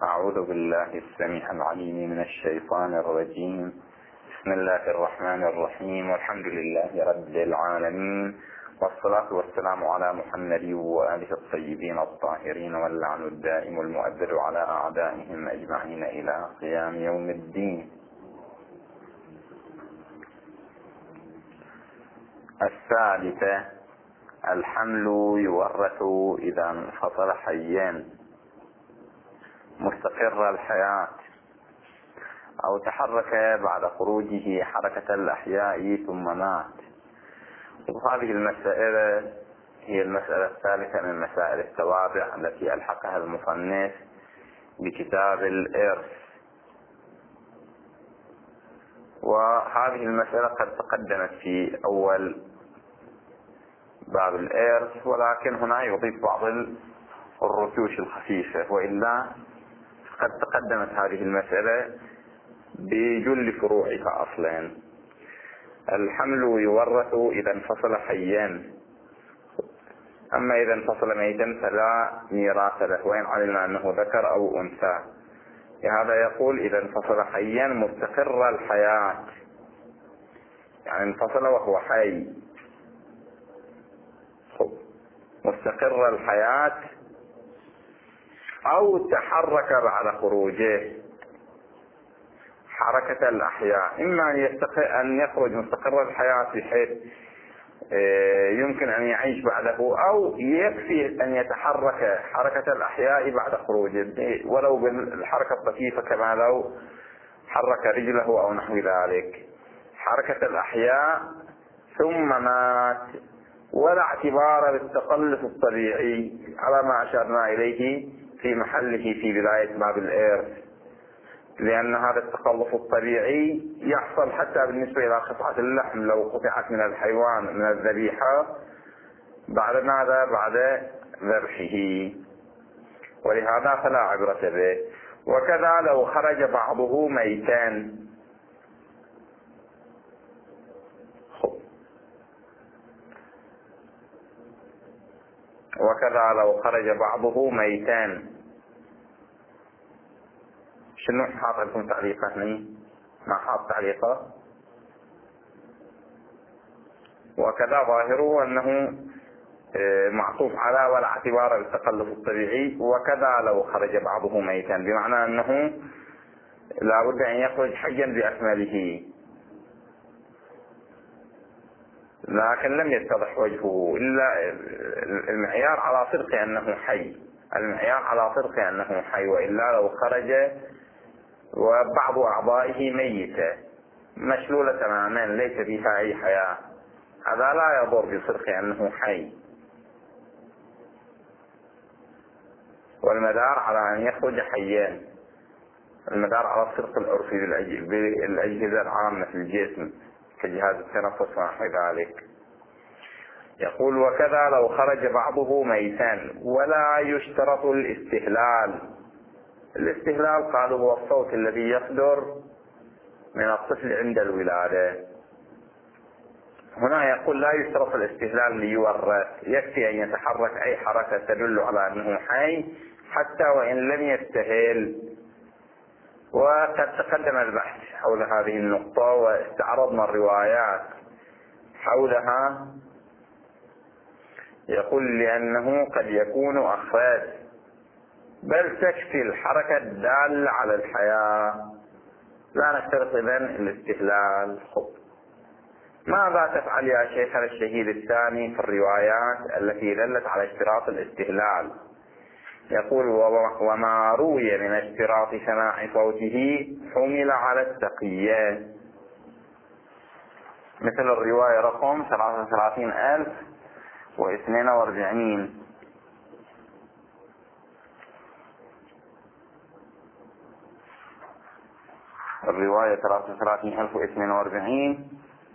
أعوذ بالله السميع العليم من الشيطان الرجيم. بسم الله الرحمن الرحيم، والحمد لله رب العالمين، والصلاة والسلام على محمد وآله الطيبين الطاهرين، واللعن الدائم المؤبد على أعدائهم أجمعين إلى قيام يوم الدين. الثالثة: الحمل يورث إذا انفصل حيان مستقر الحياة أو تحرك بعد خروجه حركة الأحياء ثم مات. وهذه المسألة هي المسألة الثالثة من مسائل التوابع التي ألحقها المصنف بكتاب الإرث. وهذه المسألة قد تقدمت في أول باب الإرث، ولكن هنا يضيف بعض الرتوش الخفيفة، وإلا قد تقدمت هذه المسألة بجل فروعها أصلا. الحمل يورث إذا انفصل حيان، أما إذا انفصل ميتا فلا ميراث له وإن علم أنه ذكر أو أنثى. لهذا يقول إذا انفصل حيان مستقر الحياة، يعني انفصل وهو حي، مستقر الحياة أو تحرك بعد خروجه حركة الأحياء. إما أن يخرج مستقر الحياة بحيث يمكن أن يعيش بعده، أو يكفي أن يتحرك حركة الأحياء بعد خروجه ولو بالحركة الطفيفة، كما لو حرك رجله أو نحو ذلك. حركة الأحياء ثم مات، ولا اعتبار بالتقلص الطبيعي على ما أشرنا إليه في محله في بداية باب الإرث، لأن هذا التقلص الطبيعي يحصل حتى بالنسبة إلى قطعة اللحم لو قطعت من الحيوان من الذبيحة بعد ماذا؟ بعد ذبحه، ولهذا فلا عبرة به. وكذا لو خرج بعضه ميتان، وكذا لو خرج بعضه ميتان. شنو حاط لكم تعليقه هنا؟ ما حاط تعليقه. وكذا ظاهره أنه معطوف على ولا اعتبار بالتقلص الطبيعي. وكذا لو خرج بعضه ميتا، بمعنى أنه لا بد أن يخرج حيا بأكمله، لكن لم يتضح وجهه، إلا المعيار على صدق أنه حي، المعيار على صدق أنه حي، وإلا لو خرج وبعض أعضائه ميتة مشلولة تماما ليس فيها أي حياة، هذا لا يضر بصدق أنه حي. والمدار على أن يخرج حيان، المدار على الصدق العرفي بالأجهزة العامة في الجسم كجهاز التنفس ونحو ذلك. يقول وكذا لو خرج بعضه ميتان ولا يشترط الاستهلال. الاستهلال قالوا هو الصوت الذي يصدر من الطفل عند الولادة. هنا يقول لا يشترط الاستهلال ليورث، يكفي أن يتحرك أي حركة تدل على أنه حي حتى وإن لم يستهل. وقد تقدم البحث حول هذه النقطة واستعرضنا الروايات حولها. يقول لأنه قد يكون أخف، بل تكفي الحركة الدالة على الحياة، لا نشترط إذن الاستهلال. ماذا تفعل يا شيخنا الشهيد الثاني في الروايات التي دلت على اشتراط الاستهلال؟ يقول وما روي من اشتراط سماع صوته حمل على التقية، مثل الرواية رقم 33042. الرواية 33042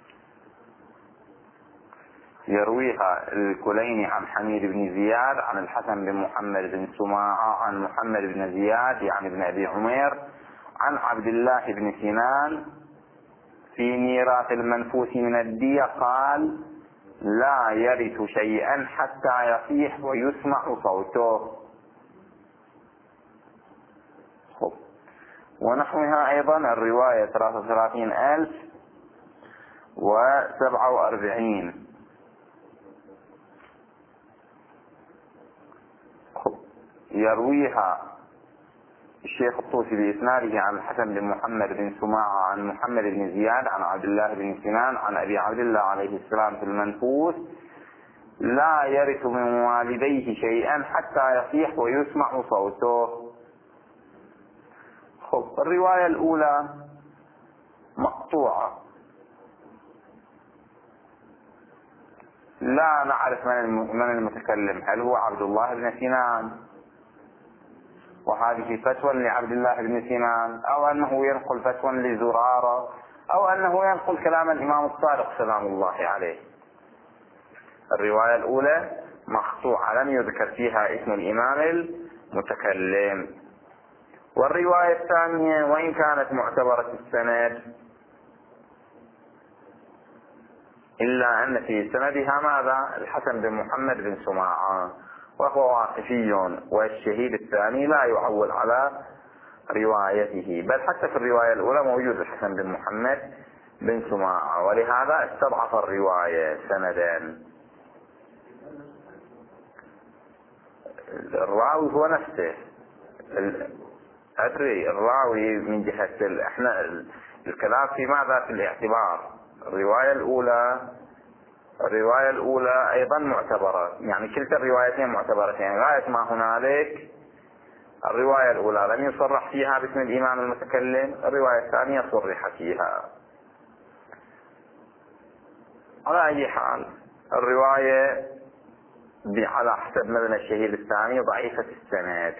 يرويها الكليني عن حميد بن زياد عن الحسن بن محمد بن سماعة عن محمد بن زياد يعني بن أبي عمير عن عبد الله بن سنان في ميراث المنفوس من الدية قال لا يرث شيئا حتى يصيح ويسمع صوته. ونحوها أيضا الرواية 33,047 يرويها الشيخ الطوسي بإسناده عن الحسن بن محمد بن سماعة عن محمد بن زياد عن عبد الله بن سنان عن أبي عبد الله عليه السلام في المنفوس: لا يرث من والديه شيئا حتى يصيح ويسمع صوته. الرواية الأولى مقطوعة، لا نعرف من المتكلم، هل هو عبد الله بن سنان وهذه فتوى لعبد الله بن سنان، أو أنه ينقل فتوى لزرارة، أو أنه ينقل كلام الإمام الصادق سلام الله عليه. الرواية الأولى مقطوعة لم يذكر فيها اسم الإمام المتكلم. والرواية الثانية وإن كانت معتبرة السند إلا أن في سندها ماذا؟ الحسن بن محمد بن سماعة، وهو واقفي، والشهيد الثاني لا يعول على روايته، بل حتى في الرواية الأولى موجود الحسن بن محمد بن سماعة، ولهذا استضعف الرواية سندا. الراوي هو نفسه، أدري الراوي من جهة احنا الكلام في ماذا؟ في الاعتبار. الرواية الأولى أيضا معتبرة، يعني كلتا الروايتين معتبرتين، غاية ما هنالك الرواية الأولى لم يصرح فيها باسم الإمام المتكلم، الرواية الثانية صرح فيها. على أي حال الرواية على حسب مبنى الشهيد الثاني ضعيفة السند.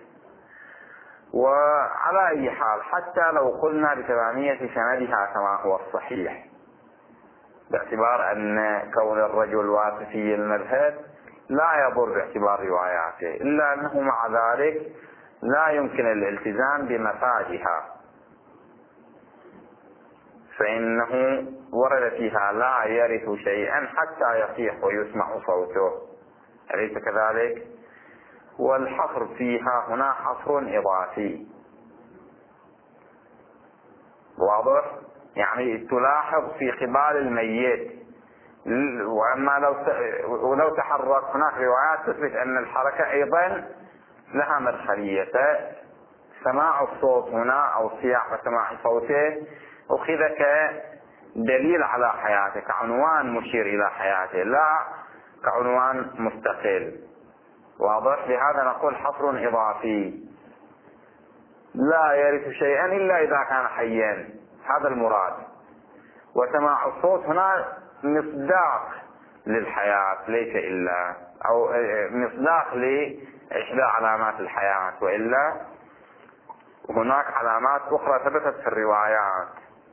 وعلى أي حال حتى لو قلنا بتمامية سندها كما هو الصحيح، باعتبار أن كون الرجل واقفي المذهب لا يضر باعتبار رواياته، إلا أنه مع ذلك لا يمكن الالتزام بمفادها، فإنه ورد فيها لا يرث شيئا حتى يصيح ويسمع صوته، أليس كذلك؟ والحصر فيها هنا حصر إضافي واضح، يعني تلاحظ في قبال الميت. وأما لو تحرك هناك روايات تثبت أن الحركة أيضا لها مدخلية. سماع الصوت هنا أو صياح وسماع صوته أخذ كدليل على حياته، كعنوان مشير إلى حياته، لا كعنوان مستقل، واضح. لهذا نقول حصر إضافي، لا يرث شيئا إلا إذا كان حيا، هذا المراد. وسماع الصوت هنا مصداق للحياة ليس إلا، أو مصداق لإحدى علامات الحياة، وإلا هناك علامات أخرى ثبتت في الروايات.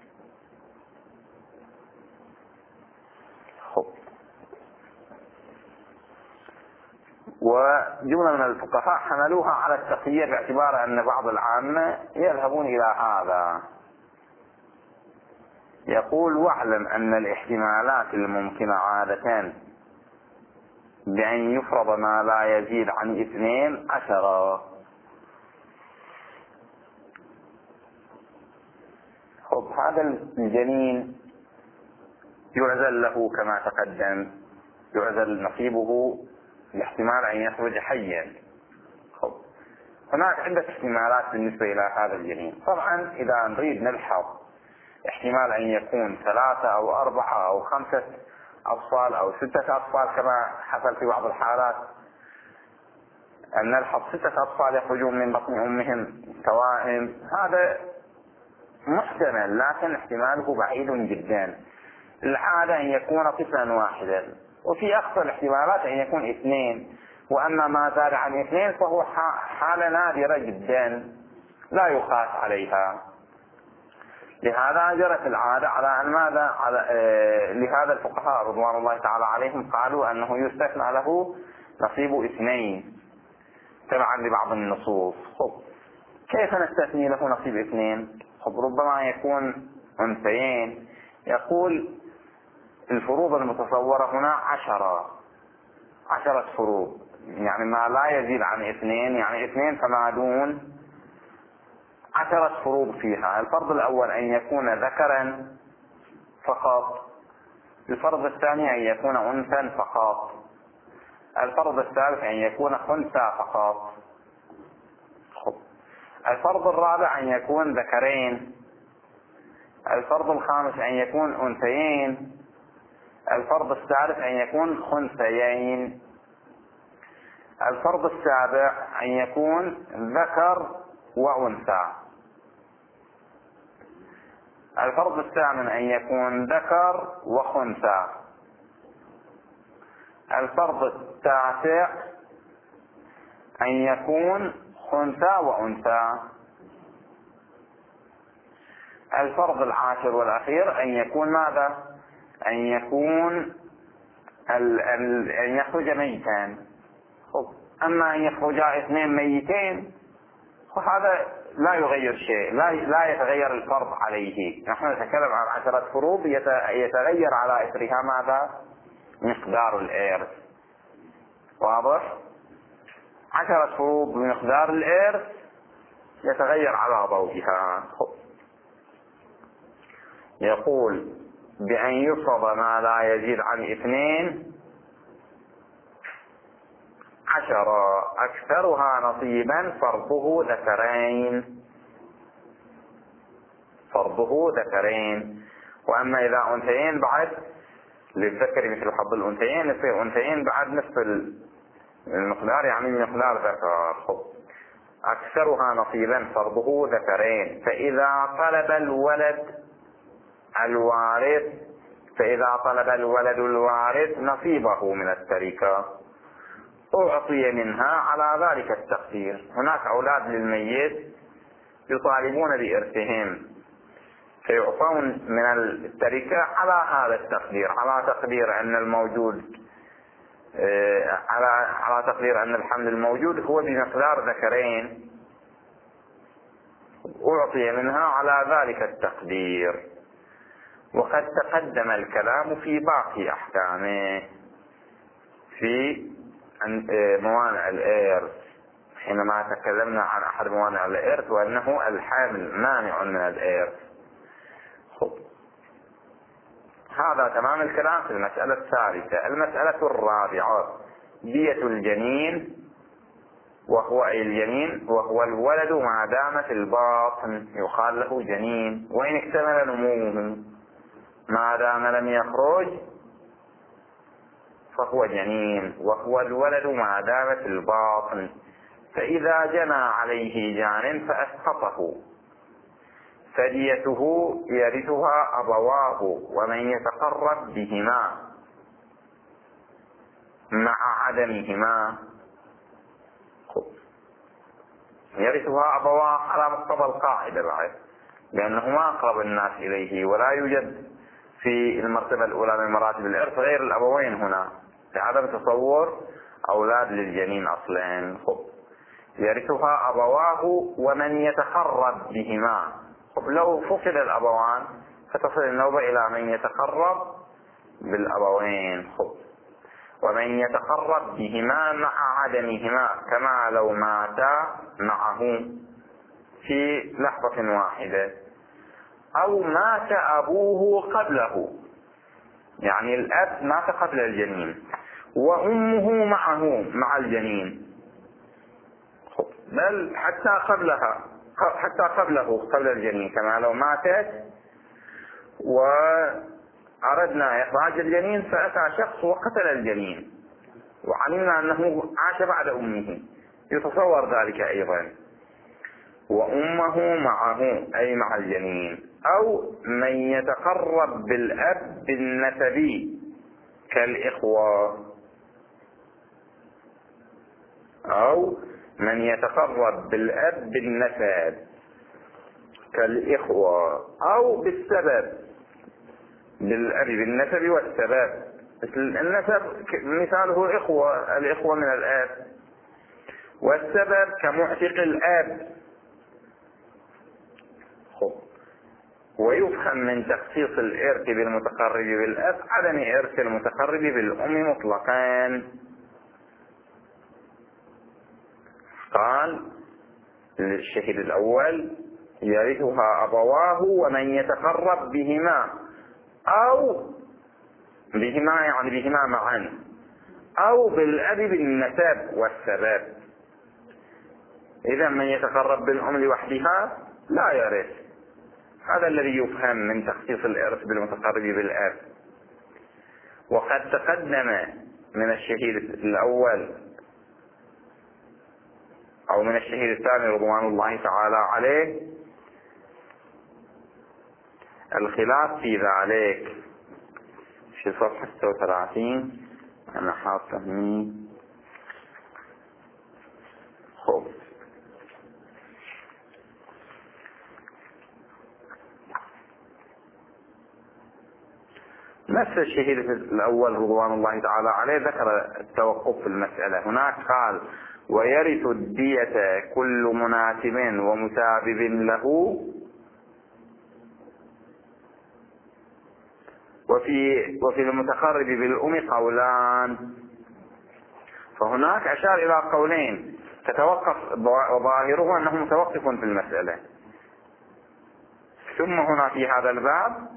وجملة من الفقهاء حملوها على التقييد باعتبار أن بعض العامة يذهبون إلى هذا. يقول: واعلم أن الاحتمالات الممكنة عادة بأن يفرض ما لا يزيد عن 12. هذا الجنين يعزل له كما تقدم، يعزل نصيبه باحتمال أن يخرج حيا. هناك عدة احتمالات بالنسبة إلى هذا الجنين. طبعا إذا نريد نلحظ احتمال أن يكون 3 أو 4 أو 5 أطفال أو 6 أطفال كما حصل في بعض الحالات، أن نلحظ 6 أطفال يخرجون من بطن أمهم توائم، هذا محتمل لكن احتماله بعيد جدا. العادة أن يكون طفلا واحدا، وفي أقصى الاحتمالات أن يكون 2، وأما ما زاد عن 2 فهو حالة نادرة جدا لا يخاف عليها. لهذا جرت العادة على أن ماذا؟ لهذا الفقهاء رضوان الله تعالى عليهم قالوا أنه يستثنى له نصيب 2 تبعا لبعض النصوص. كيف نستثني له نصيب 2؟ ربما يكون أنثيين. يقول: الفروض المتصورة هنا 10 فروض، يعني ما لا يزيد عن 2، يعني 2 فما دون 10 فروض فيها. الفرض الأول أن يكون ذكرا فقط، الفرض الثاني أن يكون أنثى فقط، الفرض الثالث أن يكون خنثى فقط. الفرض الرابع أن يكون ذكرين، الفرض الخامس أن يكون أنثيين، الفرض السادس أن يكون خنثيين، الفرض السابع أن يكون ذكر وأنثى، الفرض الثامن أن يكون ذكر وخنثى، الفرض التاسع أن يكون خنثى وأنثى، الفرض العاشر والأخير أن يكون ماذا؟ أن يكون أن يخرج ميتان. أما أن يخرج 2 ميتين وهذا لا يغير شيء، لا يتغير الفرض عليه. نحن نتكلم عن 10 فروض يتغير على إثرها ماذا؟ مقدار الإرث. واضح؟ 10 فروض بمقدار الإرث يتغير على ضوئها. يقول بأن يفرض ما لا يزيد عن 2 10 أكثرها نصيبا فرضه ذكرين، فرضه ذكرين. وأما إذا أنثيين بعد للذكر مثل حظ الأنثيين، يصير أنثيين بعد نصف المقدار، يعني مقدار ذكر. أكثرها نصيبا فرضه ذكرين. فإذا طلب الوارث نصيبه من التركة أعطي منها على ذلك التقدير. هناك أولاد للميت يطالبون بإرثهم فيعطون من التركة على هذا التقدير، على تقدير أن الموجود على تقدير أن الحمل الموجود هو بمقدار ذكرين، أعطي منها على ذلك التقدير. وقد تقدم الكلام في باقي أحكامه في موانع الإرث حينما تكلمنا عن أحد موانع الإرث وأنه الحامل مانع من الإرث. هذا تمام الكلام في المسألة الثالثة. المسألة الرابعة دية الجنين، وهو الجنين وهو الولد ما دام في الباطن يقال له جنين، وإن اكتمل نموه ما دام لم يخرج فهو جنين، وهو الولد ما دام في الباطن. فإذا جنى عليه جان فأسقطه فديته يرثها أبواه ومن يتقرب بهما مع عدمهما. يرثها أبواه على مقتضى القاعدة بعد، لأنهما أقرب الناس إليه، ولا يوجد في المرتبة الأولى من مراتب الإرث غير الأبوين هنا لعدم تصور أولاد للجنين أصلين. يرثها أبواه ومن يتقرب بهما. لو فقد الأبوان فتصل النوبة إلى من يتقرب بالأبوين. ومن يتقرب بهما مع عدمهما، كما لو ماتا معه في لحظة واحدة، أو مات أبوه قبله، يعني الأب مات قبل الجنين وأمه معه مع الجنين، بل حتى قبله قبل الجنين، كما لو ماتت وأردنا إخراج الجنين فأتى شخص وقتل الجنين وعلمنا أنه عاش بعد أمه، يتصور ذلك أيضا. وأمه معه أي مع الجنين، أو من يتقرب بالأب بالنسب كالإخوة، أو من يتقرب بالأب بالنسب كالإخوة، أو بالسبب بالأب بالنسب والسبب. النسب مثاله الإخوة من الآب، والسبب كمعتق الآب. ويفهم من تخصيص الإرث بالمتقرب بالأب عدم إرث المتقرب بالأم مطلقا. قال للشهيد الأول يرثها أبواه ومن يتقرب بهما، أو بهما يعني بهما معا، أو بالأب بالنسب والسبب. إذا من يتقرب بالأم لوحدها لا يرث. هذا الذي يفهم من تخصيص الإرث بالمتقرب بالأب. وقد تقدم من الشهيد الأول أو من الشهيد الثاني رضوان الله تعالى عليه الخلاف في ذلك في صفحة 36. أنا حاطه هني. خب، نفس الشهيد الأول رضوان الله تعالى عليه ذكر التوقف في المسألة. هناك قال: ويرث الدية كل مناسب ومسابب له، وفي المتقرب بالأم قولان. فهناك أشار إلى قولين تتوقف، وظاهره أنه متوقف في المسألة. ثم هنا في هذا الباب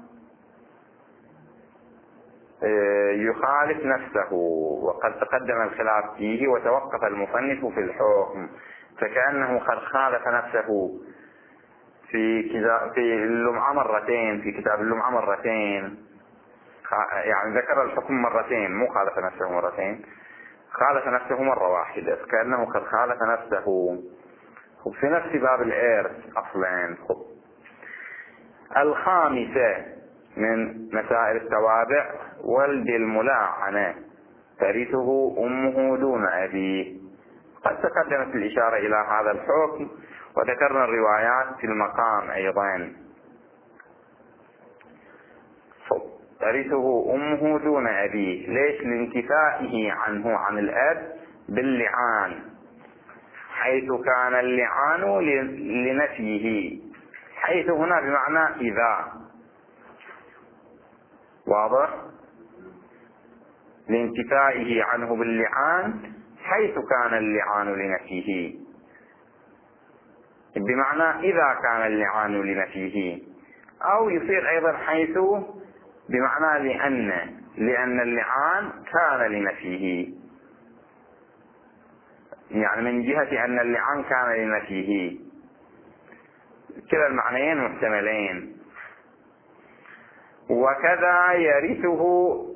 يخالف نفسه، وقد تقدم الخلاف فيه وتوقف المصنف في الحكم، فكأنه قد خالف نفسه في اللمعة مرتين، في كتاب اللمعة مرتين. يعني ذكر الحكم مرتين، مو خالف نفسه مرتين، خالف نفسه مرة واحدة، فكأنه قد خالف نفسه في نفس باب الإرث أصلا. الخامسة من مسائل التوابع: ولد الملاعنة ترثه أمه دون أبيه. قد تقدمت الإشارة إلى هذا الحكم، وذكرنا الروايات في المقام أيضا. ترثه أمه دون أبيه. ليش؟ لانتفائه عنه عن الأب باللعان، حيث كان اللعان لنفيه. حيث هنا بمعنى إذا، واضح؟ لانتفائه عنه باللعان حيث كان اللعان لنفيه، بمعنى إذا كان اللعان لنفيه. أو يصير أيضا حيث بمعنى لأن اللعان كان لنفيه، يعني من جهة أن اللعان كان لنفيه. كلا المعنيين محتملين. وكذا يرثه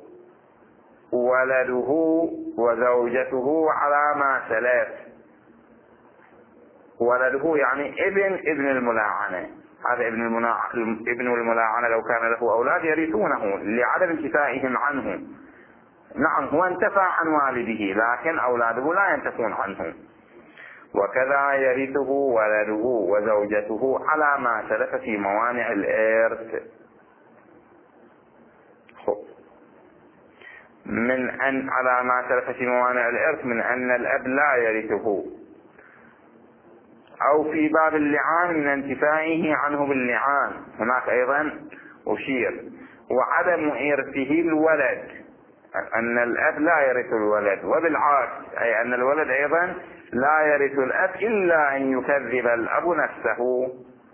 ولده وزوجته على ما سلف. ولده يعني ابن الملاعنة. هذا ابن الملاعنة لو كان له أولاد يرثونه لعدم انتفائهم عنه. نعم، هو انتفى عن والده، لكن أولاده لا ينتفون عنه. وكذا يرثه ولده وزوجته على ما سلف في موانع الإرث. من أن على ما سلف في موانع الإرث من أن الأب لا يرثه، أو في باب اللعان من انتفائه عنه باللعان. هناك أيضا أشير. وعدم إرثه الولد، أن الأب لا يرث الولد، وبالعكس أي أن الولد أيضا لا يرث الأب إلا أن يكذب الأب نفسه،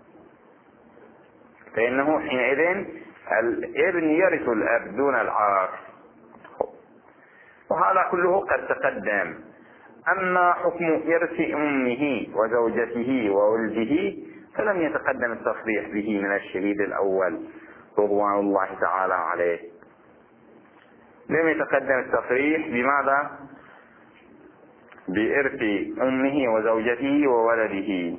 فإنه حينئذ الابن يرث الأب دون العكس. وهذا كله قد تقدم. أما حكم إرث أمه وزوجته وولده فلم يتقدم التصريح به من الشهيد الأول رضوان الله تعالى عليه. لم يتقدم التصريح بماذا؟ بإرث أمه وزوجته وولده.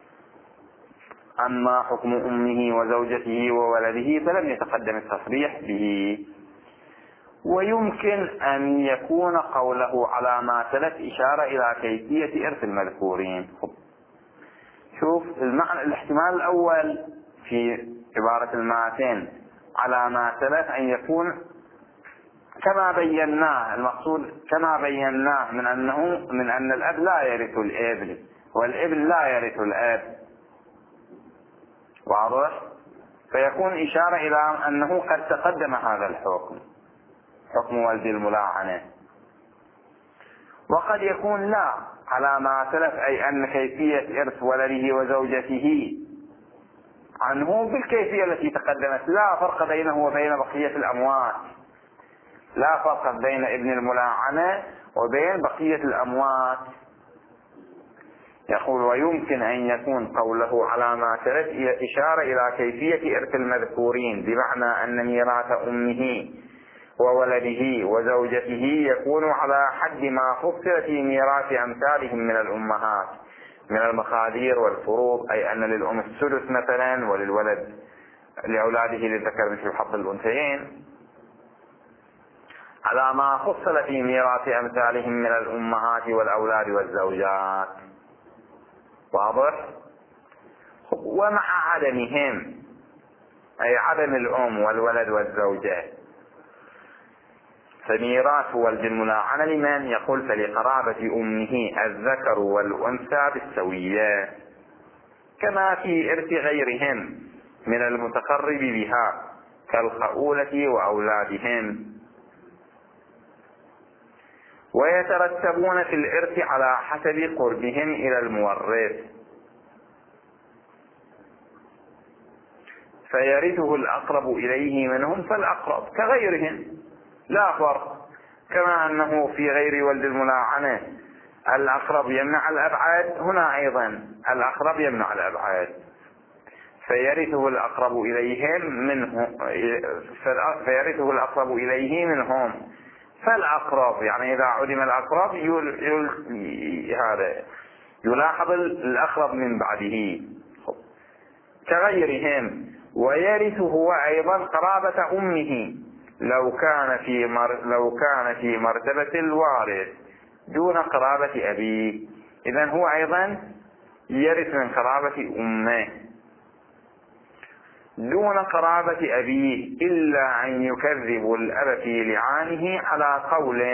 أما حكم أمه وزوجته وولده فلم يتقدم التصريح به. ويمكن أن يكون قوله على ما سلف إشارة إلى كيفية إرث المذكورين. شوف المعنى، الاحتمال الأول في عبارة الماتين على ما سلف أن يكون كما بيناه، المقصود كما بيناه من أن الأب لا يرث الابن والابن لا يرث الأب، واضح؟ فيكون إشارة إلى أنه قد تقدم هذا الحكم، حكم ولد الملاعنة. وقد يكون لا على ما سلف، أي أن كيفية إرث ولده وزوجته عنه بالكيفية التي تقدمت، لا فرق بينه وبين بقية الأموات، لا فرق بين ابن الملاعنة وبين بقية الأموات. يقول ويمكن أن يكون قوله على ما ترك إشارة إلى كيفية إرث المذكورين، بمعنى أن ميراث أمه وولده وزوجته يكون على حد ما فصل في ميراث أمثالهم من الأمهات من المقادير والفروض، أي أن للأم السدس مثلا، وللولد لأولاده للذكر مثل حظ الأنثيين، على ما فصل في ميراث أمثالهم من الأمهات والأولاد والزوجات. واضح؟ ومع عدمهم، أي عدم الأم والولد والزوجة، فميراث ولد الملاعنة لمن؟ يقول فلقرابة أمه الذكر والأنثى بالسوية، كما في إرث غيرهم من المتقرب بها كالخؤولة وأولادهم. ويترتبون في الإرث على حسب قربهم إلى المورث، فيرثه الأقرب إليه منهم فالأقرب كغيرهم، لا فرق، كما أنه في غير ولد الملاعنة الأقرب يمنع الأبعاد، هنا أيضا الأقرب يمنع الأبعاد، فيرثه الأقرب إليهم منه، فيرثه الأقرب إليه منهم فالأقرب، يعني إذا عدم الأقرب هذا يلاحظ الأقرب من بعده كغيرهم. ويرث هو أيضا قرابة أمه لو كان في مرتبة الوارث دون قرابة أبيه، إذن هو أيضا يرث من قرابة أمه دون قرابة أبيه، إلا أن يكذب الأب في لعانه على قول،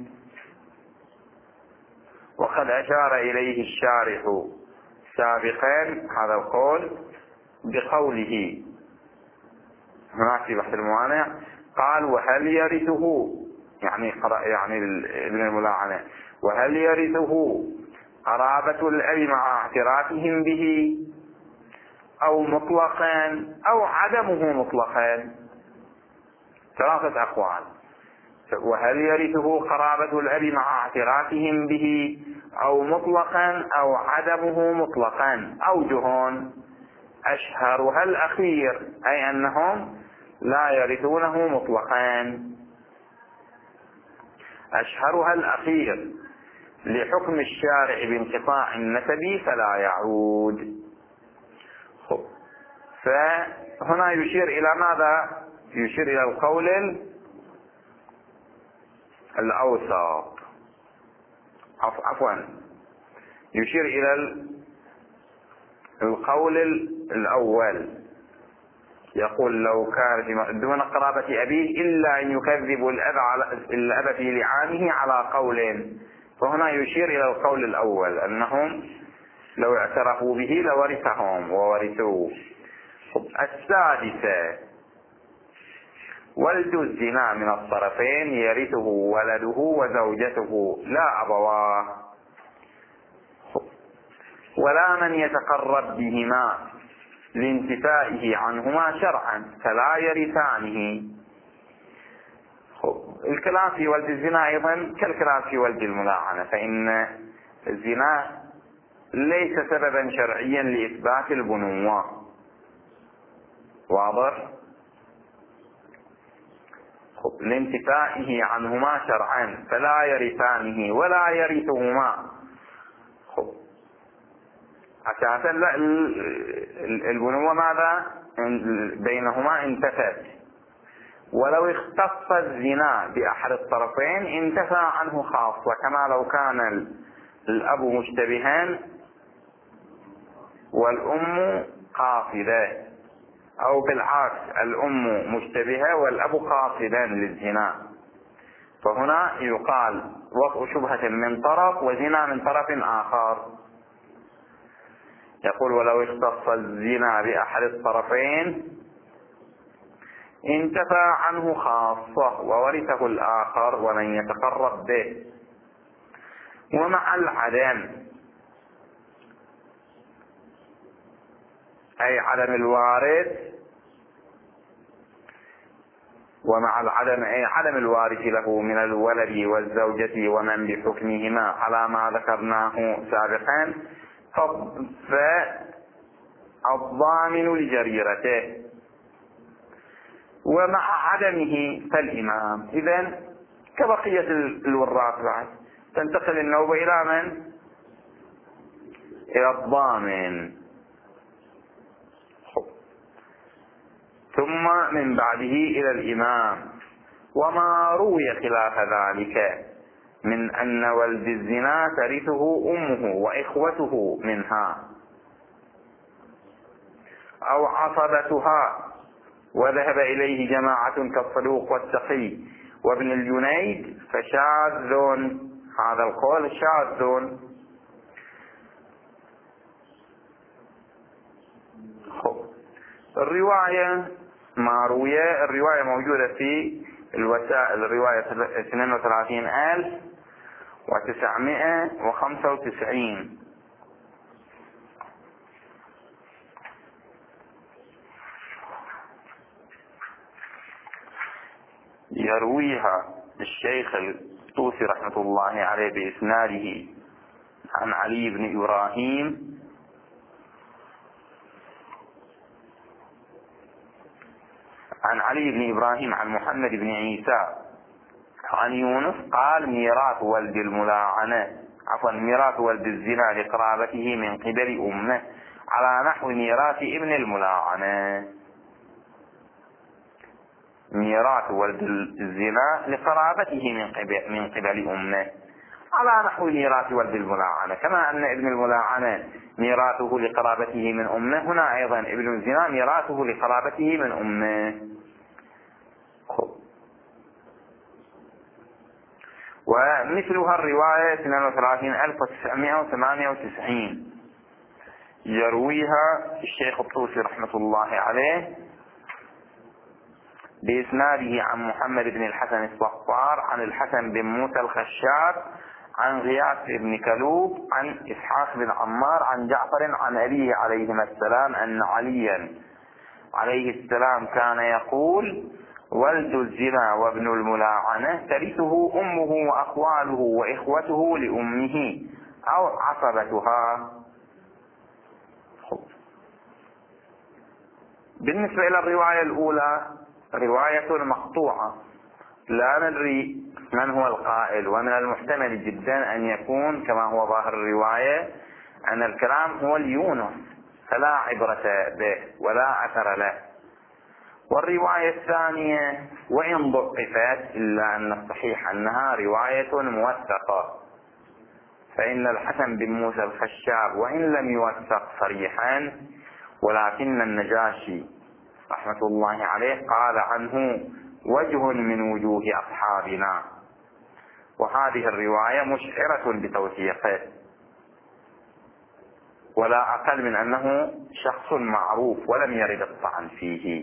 وقد أشار إليه الشارح سابقا هذا القول بقوله هناك في بحث الموانع، قال وهل يرثه، يعني ابن الملاعنة، وهل يرثه قرابة الأب مع اعترافهم به أو مطلقا أو عدمه مطلقا؟ ثلاثة أقوال. وهل يرثه قرابة الأب مع اعترافهم به أو مطلقا أو عدمه مطلقا؟ أوجه أشهرها الأخير، أي أنهم لا يرثونه مطلقا، أشهرها الأخير لحكم الشارع بانقطاع النسب فلا يعود. فهنا يشير إلى ماذا؟ يشير إلى القول الأوسط، عفوا يشير إلى القول الأول، يقول لو كان دون قرابة أبيه إلا أن يكذب الأب في لعانه على قول، فهنا يشير إلى القول الأول أنهم لو اعترفوا به لورثهم وورثوه. السادسة ولد الزنا من الطرفين يرثه ولده وزوجته لا أبواه، ولا من يتقرب بهما لانتفائه عنهما شرعا فلا يرثانه. الكلام في ولد الزنا أيضا كالكلام في ولد الملاعنة، فإن الزنا ليس سببا شرعيا لإثبات البنوة، واضح؟ لانتفائه عنهما شرعا فلا يرثانه ولا يرثهما. أساسا البنوة ماذا بينهما انتفت، ولو اختص الزنا بأحد الطرفين انتفى عنه خاصة، كما لو كان الأب مشتبها والأم قاصدة، أو بالعكس الأم مشتبهة والأب قاصدا للزنا، فهنا يقال وضع شبهة من طرف وزنا من طرف آخر. يقول ولو اختص الزنا بأحد الطرفين انتفى عنه خاصة وورثه الآخر ومن يتقرب به. ومع العدم أي عدم الوارث، ومع العدم أي عدم الوارث له من الولد والزوجة ومن بحكمهما على ما ذكرناه سابقا، فالضامن لجريرته، ومع عدمه فالإمام. إذن كبقية الوراث بعد تنتقل النوبة إلى من؟ إلى الضامن، ثم من بعده إلى الإمام. وما روي خلاف ذلك من أن ولد الزنا ترثه أمه وإخوته منها أو عصبتها، وذهب إليه جماعة كالصدوق والتقي وابن الجنيد، فشاذ، هذا القول شاذ. الرواية ما روية، الرواية موجودة في الوسائل، الرواية 32995. يرويها الشيخ الطوسي رحمة الله عليه بإسناده عن علي بن إبراهيم عن محمد بن عيسى عن يونس قال: ميراث ولد ميراث ولد الزنا لقرابته من قبل أمه على نحو ميراث ابن الملاعنة. ميراث ولد الزنا لقرابته من قبل أمه على نحو ميراث ولد الملاعنة، كما أن ابن الملاعنة ميراثه لقرابته من أمه، هنا أيضا ابن الزنا ميراثه لقرابته من أمه. ومثلها الرواية 32998 يرويها الشيخ الطوسي رحمة الله عليه بإسناده عن محمد بن الحسن الصفار عن الحسن بن موسى الخشاب عن غياث بن كلوب عن إسحاق بن عمار عن جعفر عن أبيه عليهما السلام أن عليا عليه السلام كان يقول: ولد الزنا وابن الملاعنة ترثه أمه وأخواله وإخوته لأمه أو عصبتها. بالنسبة إلى الرواية الأولى رواية مقطوعة، لا ندري من هو القائل، ومن المحتمل جدا أن يكون كما هو ظاهر الرواية أن الكلام هو اليونس، فلا عبرة به ولا أثر له. والرواية الثانية وإن ضعفت إلا أن الصحيح أنها رواية موثقة، فإن الحسن بن موسى الخشاب وإن لم يوثق صريحا، ولكن النجاشي رحمة الله عليه قال عنه: وجه من وجوه أصحابنا، وهذه الرواية مشعرة بتوثيقه، ولا أقل من أنه شخص معروف ولم يرد الطعن فيه.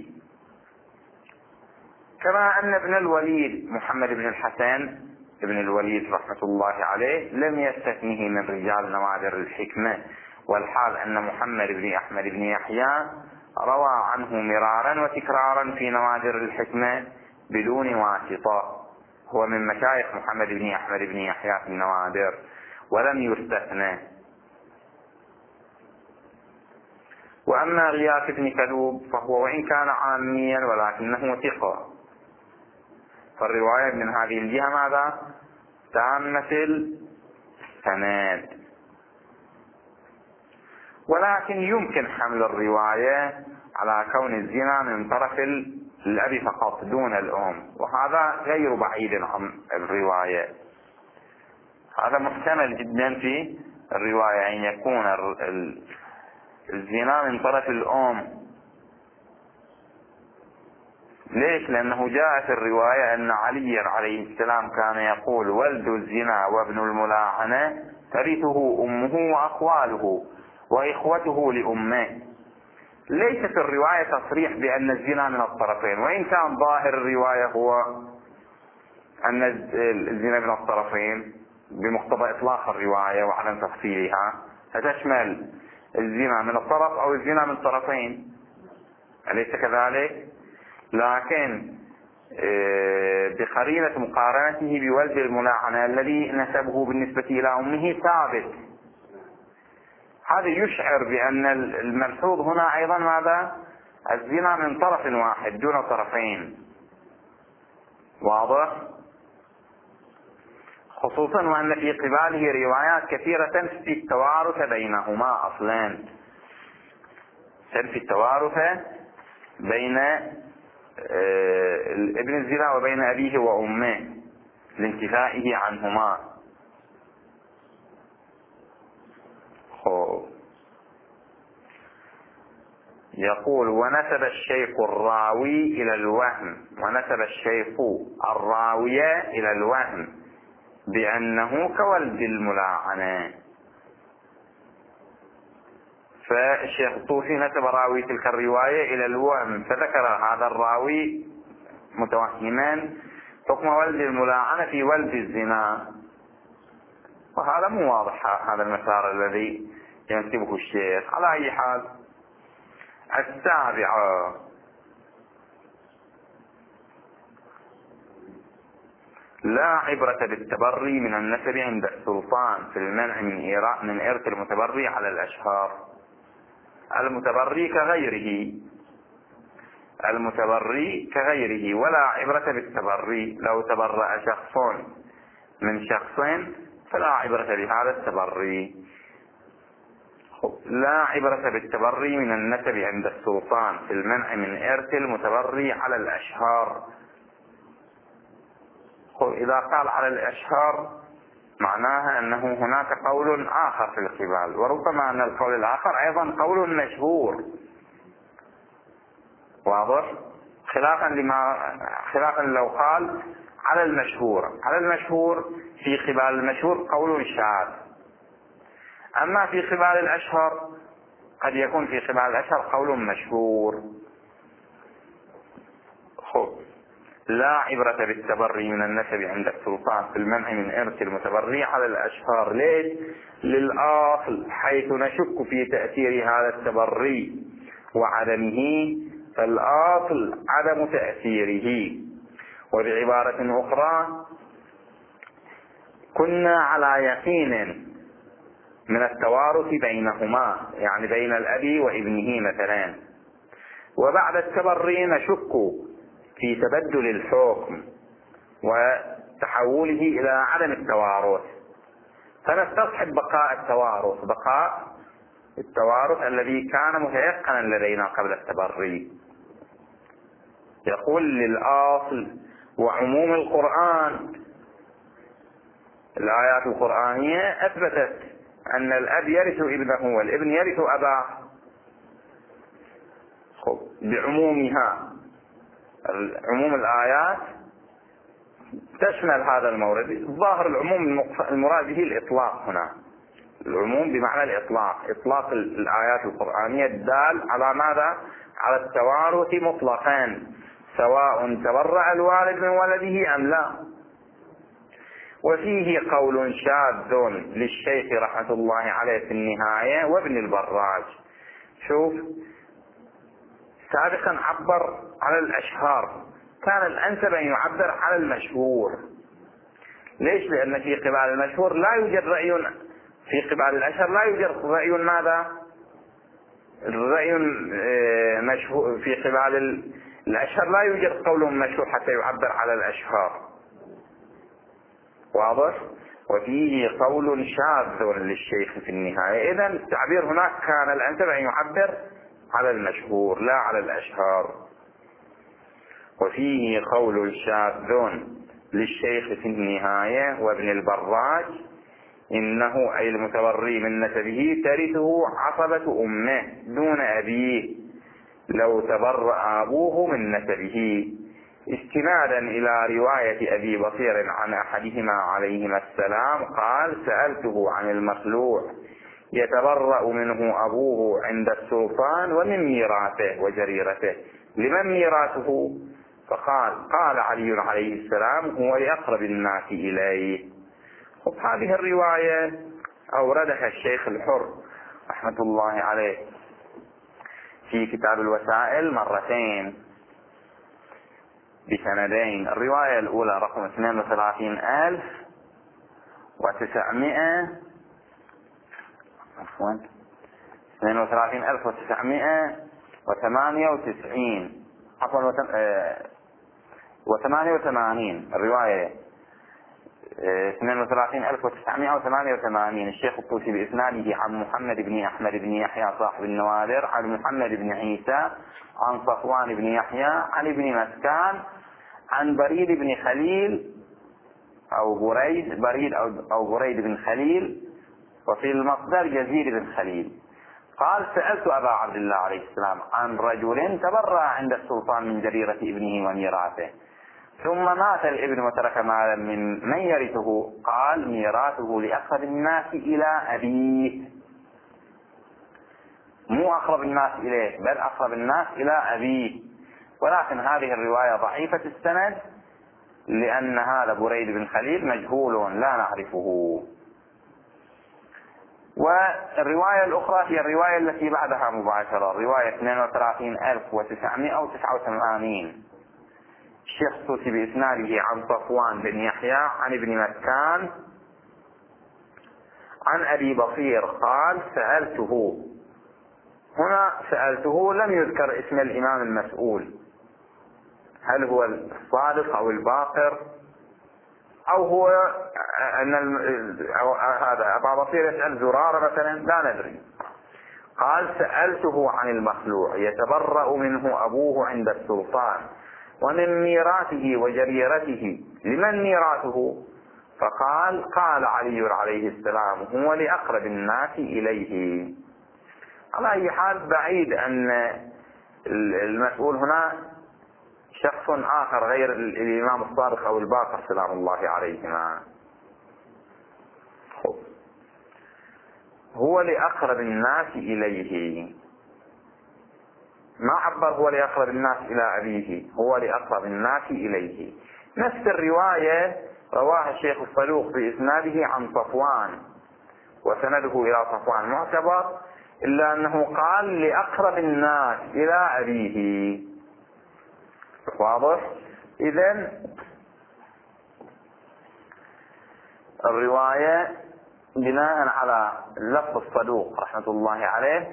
كما أن ابن الوليد محمد بن الحسن ابن الوليد رحمة الله عليه لم يستثنه من رجال نوادر الحكمة، والحال أن محمد بن أحمد بن يحيى روى عنه مرارا وتكرارا في نوادر الحكمة بدون واسطة، هو من مشايخ محمد بن أحمد بن يحيى في النوادر ولم يستثنى. وأما غياث بن كلوب فهو وإن كان عاميا ولكنه ثقة، فالرواية من هذه الجهة ماذا؟ تامة السند. ولكن يمكن حمل الرواية على كون الزنا من طرف الأب فقط دون الأم، وهذا غير بعيد عن الرواية، هذا محتمل جدا في الرواية أن يكون الزنا من طرف الأم. ليش؟ لأنه جاء في الرواية أن علي عليه السلام كان يقول: ولد الزنا وابن الملاعنة ترثه أمه وأخواله وإخوته لأمه. ليس في الرواية تصريح بأن الزنا من الطرفين، وإن كان ظاهر الرواية هو أن الزنا من الطرفين بمقتضى إطلاق الرواية وعدم تفصيلها، فتشمل الزنا من الطرف أو الزنا من طرفين، أليس كذلك؟ لكن بقرينة مقارنته بولد الملاعنة الذي نسبه بالنسبة إلى أمه ثابت، هذا يشعر بأن الملحوظ هنا أيضا ماذا؟ الزنا من طرف واحد دون طرفين. واضح؟ خصوصا وأن في قباله روايات كثيرة في التوارث بينهما أصلا، في التوارث بين ابن الزنا وبين أبيه وأمه لانتفائه عنهما. يقول ونسب الشيخ الراوي إلى الوهم، ونسب الشيخ الراوية إلى الوهم بأنه كولد الملاعنة. فالشيخ الطوسي نسب راوي تلك الرواية إلى الوهم، فذكر هذا الراوي متوهما حكم ولد الملاعنة في ولد الزنا، وهذا مو واضح هذا المسار الذي ينسبه الشيخ. على أي حال، السابعة لا عبرة بالتبري من النسب عند السلطان في المنع من إرث المتبري على الأشهار. المتبري كغيره ولا عبرة بالتبري. لو تبرأ شخص من شخص فلا عبرة بهذا التبري. لا عبرة بالتبري من النسب عند السلطان في المنع من إرث المتبري على الأشهار. إذا قال على الأشهار معناها أنه هناك قول آخر في القبال، وربما أن القول الآخر أيضا قول مشهور. واضح؟ خلافا لو قال على المشهور في قبال المشهور قول شاذ. أما في قبال الأشهر قد يكون في قبال الأشهر قول مشهور. لا عبرة بالتبري من النسب عند السلطان في المنع من إرث المتبري على الأشهار. ليش؟ للأصل حيث نشك في تأثير هذا التبري وعدمه، فالأصل عدم تأثيره. وبعبارة أخرى، كنا على يقين من التوارث بينهما، يعني بين الأب وابنه مثلا، وبعد التبري نشك في تبدل الحكم وتحوله إلى عدم التوارث، فنستصحب بقاء التوارث الذي كان متيقنا لدينا قبل التبري. يقول للأصل وعموم القرآن، الآيات القرآنية أثبتت أن الأب يرث ابنه والابن يرث أباه بعمومها. عموم الآيات تشمل هذا المورد. ظاهر العموم المراد به الإطلاق هنا، العموم بمعنى إطلاق الآيات القرآنية الدال على ماذا؟ على التوارث مطلقا، سواء تبرأ الوالد من ولده أم لا. وفيه قول شاذ للشيخ رحمة الله عليه في النهاية وابن البراج. شوف، سابقا عبر على الأشهار، كان الأنسب أن يعبر على المشهور. ليش؟ لأن في قبال المشهور لا يوجد رأي، في قبال الأشهر لا يوجد رأي ماذا؟ الرأي مشهور. في قبال الأشهر لا يوجد قول مشهور حتى يعبر على الأشهار. واضح؟ وفيه قول شاذ للشيخ في النهاية. إذن التعبير هناك كان الأنسب أن يعبر على المشهور لا على الأشهار. وفيه قول شاذ للشيخ في النهاية وابن البراج إنه أي المتبري من نسبه ترثه عصبة أمه دون أبيه لو تبرأ أبوه من نسبه، استنادا إلى رواية أبي بصير عن أحدهما عليهما السلام قال: سألته عن المخلوع يتبرأ منه أبوه عند السلطان ومن ميراثه وجريرته، لمن ميراثه؟ قال علي عليه السلام: هو لأقرب الناس إليه. هذه الرواية أوردها الشيخ الحر رحمة الله عليه في كتاب الوسائل مرتين بسندين. الرواية الأولى رقم 32998 عفوا و88. الرواية 32988. الشيخ الطوسي بإسناده عن محمد بن أحمد بن يحيى صاحب النوادر عن محمد بن عيسى عن صفوان بن يحيى عن ابن مسكان عن بريد بن خليل أو بريد بن خليل، وفي المصدر جزير بن خليل، قال: سألت أبا عبد الله عليه السلام عن رجل تبرأ عند السلطان من جريرة ابنه وميراثه، ثم مات الابن وترك مالا من يرثه. قال: ميراثه لأقرب الناس إلى أبيه، مو أقرب الناس إليه بل أقرب الناس إلى أبيه. ولكن هذه الرواية ضعيفة السند، لأن هذا بريد بن خليل مجهول لا نعرفه. والرواية الأخرى هي الرواية التي بعدها مباشرة، الرواية 32989. الشيخ الطوسي بإسناده عن صفوان بن يحيى عن ابن مسكان عن أبي بصير قال: سألته. هنا سألته لم يذكر اسم الإمام المسؤول، هل هو الصادق أو الباقر أو هو أو هذا أبا بصير يسأل زرارة مثلا، لا ندري. قال: سألته عن المخلوع يتبرأ منه أبوه عند السلطان ومن ميراثه وجريرته، لمن ميراثه؟ فقال: قال علي عليه السلام: هو لأقرب الناس إليه. على أي حال بعيد أن المسؤول هنا شخص آخر غير الإمام الصادق أو الباقر سلام الله عليهما. هو لأقرب الناس إليه، ما عبر هو لأقرب الناس إلى أبيه، هو لأقرب الناس إليه. نفس الرواية رواها الشيخ الصدوق بإسناده عن صفوان، وسنده إلى صفوان معتبر، إلا أنه قال: لأقرب الناس إلى أبيه. واضح؟ إذن الرواية بناء على لفظ الصدوق رحمة الله عليه،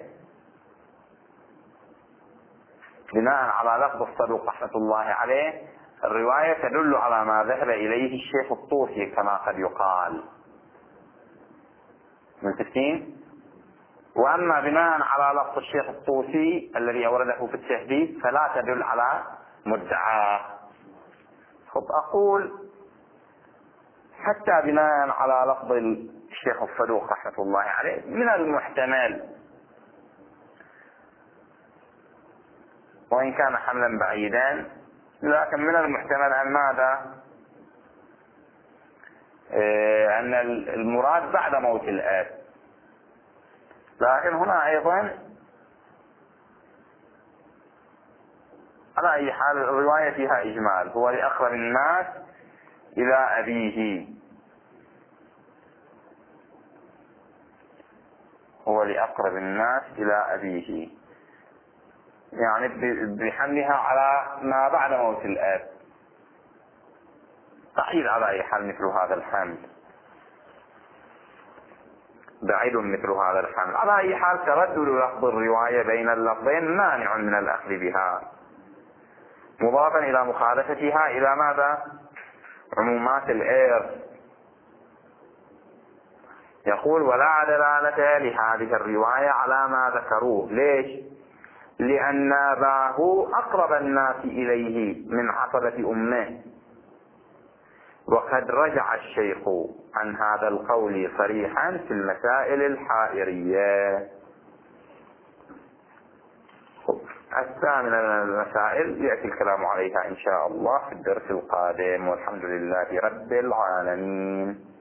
الرواية تدل على ما ذهب إليه الشيخ الطوسي كما قد يقال. متفقين؟ وأما بناء على لفظ الشيخ الطوسي الذي أورده في التحديث فلا تدل على مدعاه. أقول حتى بناء على لفظ الشيخ الصدوق رحمة الله عليه من المحتمل، وإن كان حملا بعيدا، لكن من المحتمل أن ماذا؟ أن المراد بعد موت الآب. لكن هنا أيضا على أي حال الرواية فيها إجمال، هو لأقرب الناس إلى أبيه، هو لأقرب الناس إلى أبيه، يعني بحملها على ما بعد موت الآب. بعيد على أي حال مثل هذا الحمل، بعيد مثل هذا الحمل. على أي حال تردد لفظ الرواية بين اللفظين مانع من الأخذ بها، مضافا إلى مخالفتها إلى ماذا؟ عمومات الإرث. يقول: ولا دلالة لهذه الرواية على ما ذكروه. ليش؟ لأن أباه أقرب الناس إليه من عصبة أمه، وقد رجع الشيخ عن هذا القول صريحا في المسائل الحائرية. الثامنة من المسائل يأتي الكلام عليها إن شاء الله في الدرس القادم، والحمد لله رب العالمين.